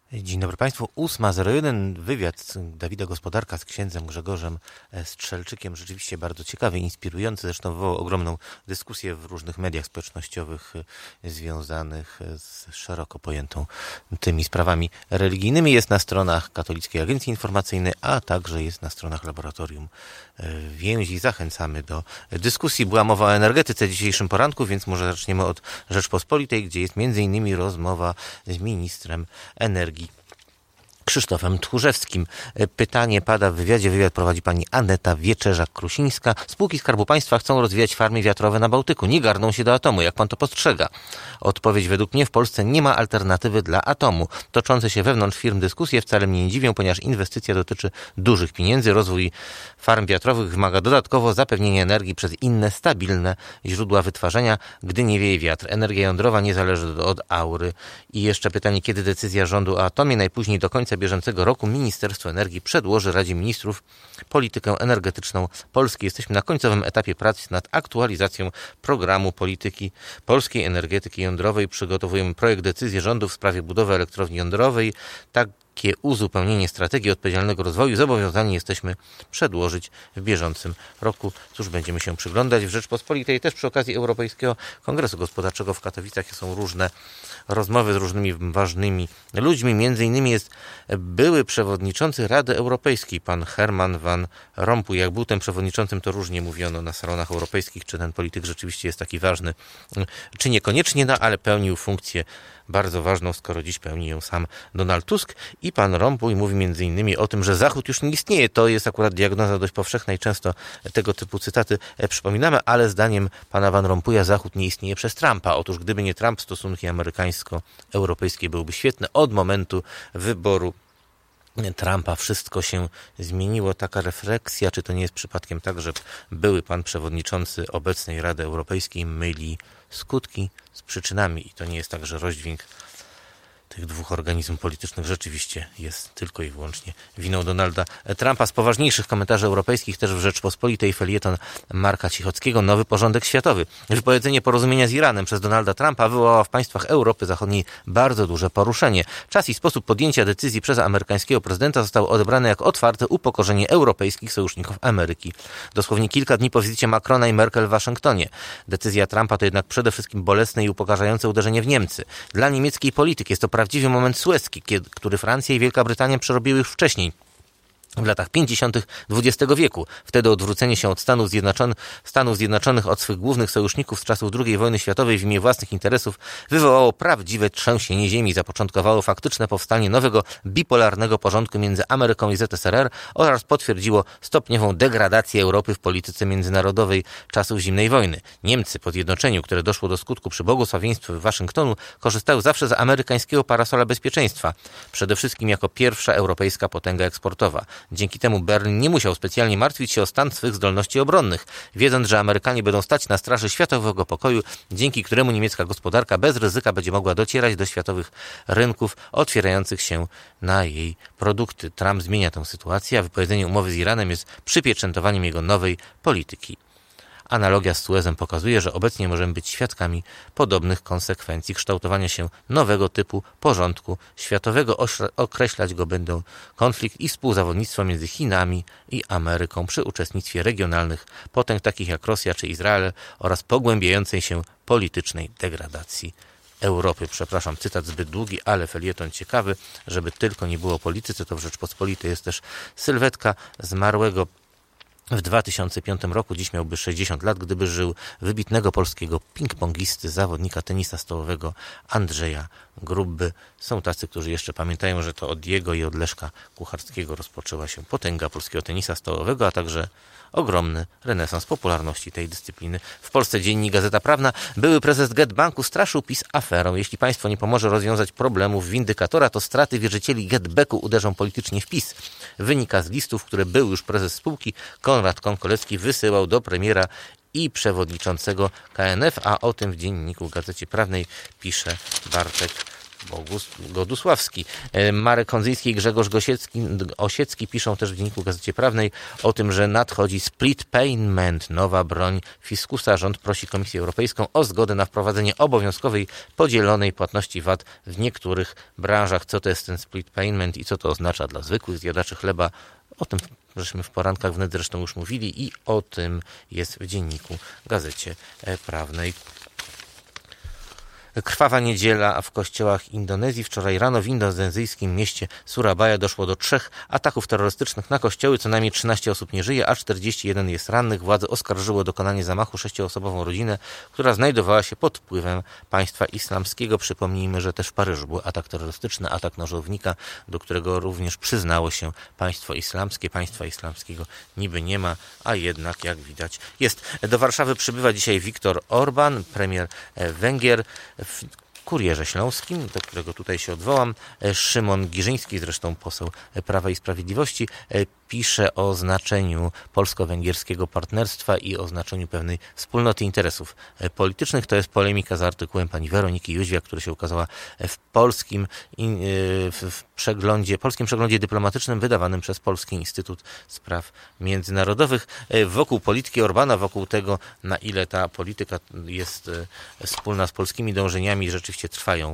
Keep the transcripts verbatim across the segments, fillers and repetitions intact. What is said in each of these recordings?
Dzień dobry Państwu. ósma zero jeden. Wywiad Dawida Gospodarka z księdzem Grzegorzem Strzelczykiem. Rzeczywiście bardzo ciekawy, inspirujący. Zresztą wywołał ogromną dyskusję w różnych mediach społecznościowych związanych z szeroko pojętą tymi sprawami religijnymi. Jest na stronach Katolickiej Agencji Informacyjnej, a także jest na stronach Laboratorium Więzi. Zachęcamy do dyskusji. Była mowa o energetyce w dzisiejszym poranku, więc może zaczniemy od Rzeczpospolitej, gdzie jest między innymi rozmowa z ministrem energii Krzysztofem Tchórzewskim. Pytanie pada w wywiadzie. Wywiad prowadzi pani Aneta Wieczerzak-Krusińska. Spółki Skarbu Państwa chcą rozwijać farmy wiatrowe na Bałtyku. Nie garną się do atomu. Jak pan to postrzega? Odpowiedź: według mnie w Polsce nie ma alternatywy dla atomu. Toczące się wewnątrz firm dyskusje wcale mnie nie dziwią, ponieważ inwestycja dotyczy dużych pieniędzy. Rozwój farm wiatrowych wymaga dodatkowo zapewnienia energii przez inne, stabilne źródła wytwarzania, gdy nie wieje wiatr. Energia jądrowa nie zależy od aury. I jeszcze pytanie, kiedy decyzja rządu o atomie? Najpóźniej do końca bieżącego roku Ministerstwo Energii przedłoży Radzie Ministrów politykę energetyczną Polski. Jesteśmy na końcowym etapie prac nad aktualizacją programu polityki polskiej energetyki jądrowej. Przygotowujemy projekt decyzji rządu w sprawie budowy elektrowni jądrowej. Tak Takie uzupełnienie strategii odpowiedzialnego rozwoju zobowiązani jesteśmy przedłożyć w bieżącym roku. Cóż, będziemy się przyglądać. W Rzeczpospolitej też przy okazji Europejskiego Kongresu Gospodarczego w Katowicach są różne rozmowy z różnymi ważnymi ludźmi. Między innymi jest były przewodniczący Rady Europejskiej, pan Herman Van Rompuy. Jak był tym przewodniczącym, to różnie mówiono na salonach europejskich, czy ten polityk rzeczywiście jest taki ważny, czy niekoniecznie, no ale pełnił funkcję bardzo ważną, skoro dziś pełni ją sam Donald Tusk. I pan Rompuy mówi między innymi o tym, że Zachód już nie istnieje. To jest akurat diagnoza dość powszechna i często tego typu cytaty przypominamy, ale zdaniem pana Van Rompuya Zachód nie istnieje przez Trumpa. Otóż gdyby nie Trump, stosunki amerykańsko-europejskie byłyby świetne. Od momentu wyboru Trumpa wszystko się zmieniło. Taka refleksja, czy to nie jest przypadkiem tak, że były pan przewodniczący obecnej Rady Europejskiej myli skutki z przyczynami i to nie jest tak, że rozdźwięk tych dwóch organizmów politycznych rzeczywiście jest tylko i wyłącznie winą Donalda Trumpa. Z poważniejszych komentarzy europejskich też w Rzeczpospolitej felieton Marka Cichockiego. Nowy porządek światowy. Wypowiedzenie porozumienia z Iranem przez Donalda Trumpa wywołało w państwach Europy Zachodniej bardzo duże poruszenie. Czas i sposób podjęcia decyzji przez amerykańskiego prezydenta został odebrany jako otwarte upokorzenie europejskich sojuszników Ameryki. Dosłownie kilka dni po wizycie Macrona i Merkel w Waszyngtonie. Decyzja Trumpa to jednak przede wszystkim bolesne i upokarzające uderzenie w Niemcy. Dla niemieckiej polityki jest to prawdziwy moment suecki, kiedy, który Francja i Wielka Brytania przerobiły już wcześniej, w latach pięćdziesiątych dwudziestego wieku. Wtedy odwrócenie się od Stanów Zjednoczonych, Stanów Zjednoczonych od swych głównych sojuszników z czasów drugiej wojny światowej w imię własnych interesów wywołało prawdziwe trzęsienie ziemi. Zapoczątkowało faktyczne powstanie nowego bipolarnego porządku między Ameryką i Z S R R oraz potwierdziło stopniową degradację Europy w polityce międzynarodowej czasów zimnej wojny. Niemcy po zjednoczeniu, które doszło do skutku przy błogosławieństwie Waszyngtonu, korzystały zawsze z amerykańskiego parasola bezpieczeństwa. Przede wszystkim jako pierwsza europejska potęga eksportowa. Dzięki temu Berlin nie musiał specjalnie martwić się o stan swych zdolności obronnych, wiedząc, że Amerykanie będą stać na straży światowego pokoju, dzięki któremu niemiecka gospodarka bez ryzyka będzie mogła docierać do światowych rynków otwierających się na jej produkty. Trump zmienia tę sytuację, a wypowiedzenie umowy z Iranem jest przypieczętowaniem jego nowej polityki. Analogia z Suezem pokazuje, że obecnie możemy być świadkami podobnych konsekwencji kształtowania się nowego typu porządku światowego. Określać go będą konflikt i współzawodnictwo między Chinami i Ameryką przy uczestnictwie regionalnych potęg takich jak Rosja czy Izrael oraz pogłębiającej się politycznej degradacji Europy. Przepraszam, cytat zbyt długi, ale felieton ciekawy, żeby tylko nie było o polityce, to w Rzeczpospolitej jest też sylwetka zmarłego w dwa tysiące piątym roku, dziś miałby sześćdziesiąt lat, gdyby żył, wybitnego polskiego ping-pongisty, zawodnika tenisa stołowego Andrzeja Grubby. Są tacy, którzy jeszcze pamiętają, że to od jego i od Leszka Kucharskiego rozpoczęła się potęga polskiego tenisa stołowego, a także ogromny renesans popularności tej dyscypliny. W Polsce Dziennik Gazeta Prawna. Były prezes GetBanku straszył PiS aferą. Jeśli państwo nie pomoże rozwiązać problemów windykatora, to straty wierzycieli GetBacku uderzą politycznie w PiS. Wynika z listów, które był już prezes spółki Konrad Konkolecki wysyłał do premiera i przewodniczącego K N F, a o tym w Dzienniku Gazecie Prawnej pisze Bartek Godusławski, Marek Kondzyński i Grzegorz Gosiecki, Osiecki piszą też w Dzienniku Gazecie Prawnej o tym, że nadchodzi split payment, nowa broń fiskusa. Rząd prosi Komisję Europejską o zgodę na wprowadzenie obowiązkowej podzielonej płatności V A T w niektórych branżach. Co to jest ten split payment i co to oznacza dla zwykłych zjadaczy chleba? O tym żeśmy w porankach wnet zresztą już mówili i o tym jest w Dzienniku Gazecie Prawnej. Krwawa niedziela, a w kościołach Indonezji. Wczoraj rano w indonezyjskim mieście Surabaya doszło do trzech ataków terrorystycznych na kościoły. Co najmniej trzynaście osób nie żyje, a czterdzieści jeden jest rannych. Władze oskarżyły o dokonanie zamachu sześcioosobową rodzinę, która znajdowała się pod wpływem państwa islamskiego. Przypomnijmy, że też w Paryżu był atak terrorystyczny, atak nożownika, do którego również przyznało się państwo islamskie. Państwa islamskiego niby nie ma, a jednak, jak widać, jest. Do Warszawy przybywa dzisiaj Viktor Orban, premier Węgier. W Kurierze Śląskim, do którego tutaj się odwołam, Szymon Giżyński, zresztą poseł Prawa i Sprawiedliwości, pisze o znaczeniu polsko-węgierskiego partnerstwa i o znaczeniu pewnej wspólnoty interesów politycznych. To jest polemika z artykułem pani Weroniki Jóźwiak, która się ukazała w polskim w przeglądzie, polskim przeglądzie dyplomatycznym wydawanym przez Polski Instytut Spraw Międzynarodowych. Wokół polityki Orbana, wokół tego, na ile ta polityka jest wspólna z polskimi dążeniami, rzeczywiście trwają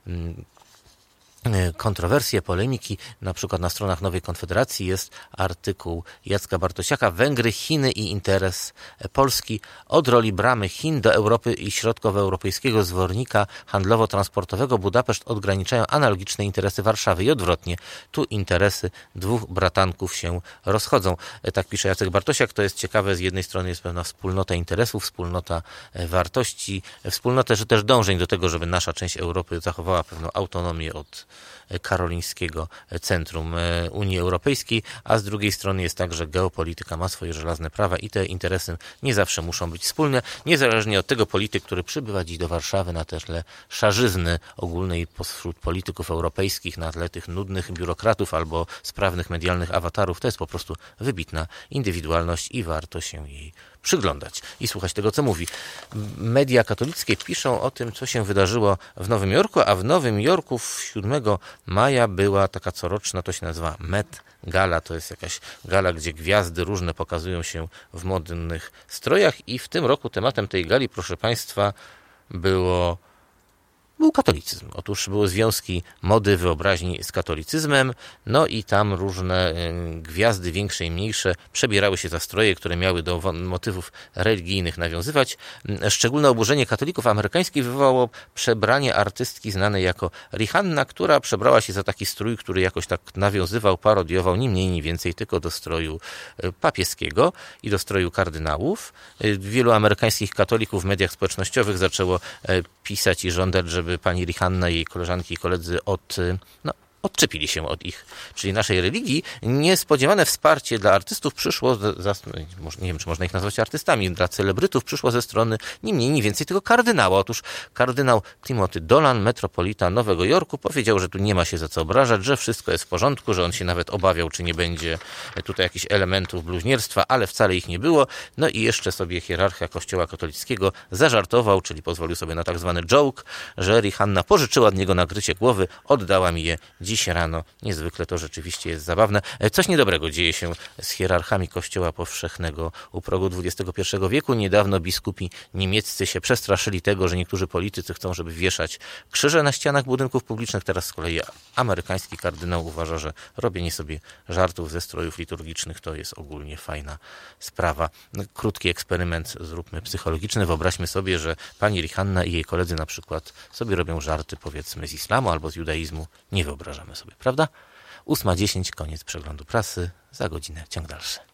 kontrowersje, polemiki. Na przykład na stronach Nowej Konfederacji jest artykuł Jacka Bartosiaka: Węgry, Chiny i interes Polski. Od roli bramy Chin do Europy i środkowoeuropejskiego zwornika handlowo-transportowego Budapeszt odgraniczają analogiczne interesy Warszawy i odwrotnie. Tu interesy dwóch bratanków się rozchodzą. Tak pisze Jacek Bartosiak. To jest ciekawe. Z jednej strony jest pewna wspólnota interesów, wspólnota wartości, wspólnota że też dążeń do tego, żeby nasza część Europy zachowała pewną autonomię od karolińskiego centrum Unii Europejskiej, a z drugiej strony jest tak, że geopolityka ma swoje żelazne prawa i te interesy nie zawsze muszą być wspólne, niezależnie od tego polityk, który przybywa dziś do Warszawy na tle szarzyzny ogólnej pośród polityków europejskich, na tle tych nudnych biurokratów albo sprawnych medialnych awatarów. To jest po prostu wybitna indywidualność i warto się jej przyglądać i słuchać tego, co mówi. Media katolickie piszą o tym, co się wydarzyło w Nowym Jorku, a w Nowym Jorku siódmego maja była taka coroczna, to się nazywa Met Gala, to jest jakaś gala, gdzie gwiazdy różne pokazują się w modnych strojach i w tym roku tematem tej gali, proszę Państwa, było był katolicyzm. Otóż były związki mody, wyobraźni z katolicyzmem, no i tam różne gwiazdy, większe i mniejsze, przebierały się za stroje, które miały do motywów religijnych nawiązywać. Szczególne oburzenie katolików amerykańskich wywołało przebranie artystki znanej jako Rihanna, która przebrała się za taki strój, który jakoś tak nawiązywał, parodiował ni mniej, ni więcej tylko do stroju papieskiego i do stroju kardynałów. Wielu amerykańskich katolików w mediach społecznościowych zaczęło pisać i żądać, żeby pani Rihanna i jej koleżanki i koledzy od, no, odczepili się od ich, czyli naszej religii. Niespodziewane wsparcie dla artystów przyszło, za, nie wiem, czy można ich nazwać artystami, dla celebrytów przyszło ze strony ni mniej, ni więcej tego kardynała. Otóż kardynał Timothy Dolan, metropolita Nowego Jorku, powiedział, że tu nie ma się za co obrażać, że wszystko jest w porządku, że on się nawet obawiał, czy nie będzie tutaj jakichś elementów bluźnierstwa, ale wcale ich nie było. No i jeszcze sobie hierarcha Kościoła katolickiego zażartował, czyli pozwolił sobie na tak zwany joke, że Rihanna pożyczyła od niego nakrycie głowy, oddała mi je dziś rano. Niezwykle to rzeczywiście jest zabawne. Coś niedobrego dzieje się z hierarchami Kościoła powszechnego u progu dwudziestego pierwszego wieku. Niedawno biskupi niemieccy się przestraszyli tego, że niektórzy politycy chcą, żeby wieszać krzyże na ścianach budynków publicznych. Teraz z kolei amerykański kardynał uważa, że robienie sobie żartów ze strojów liturgicznych to jest ogólnie fajna sprawa. Krótki eksperyment zróbmy psychologiczny. Wyobraźmy sobie, że pani Rihanna i jej koledzy na przykład sobie robią żarty, powiedzmy, z islamu albo z judaizmu. Nie wyobrażamy sobie, prawda? ósma dziesięć, koniec przeglądu prasy. Za godzinę ciąg dalszy.